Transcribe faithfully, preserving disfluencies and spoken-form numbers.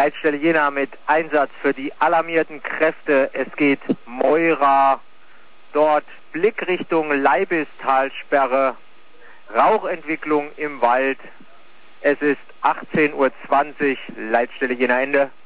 Leitstelle Jena mit Einsatz für die alarmierten Kräfte. Es geht Moira, dort Blickrichtung Leibistalsperre, Rauchentwicklung im Wald. Es ist achtzehn Uhr zwanzig, Leitstelle Jena Ende.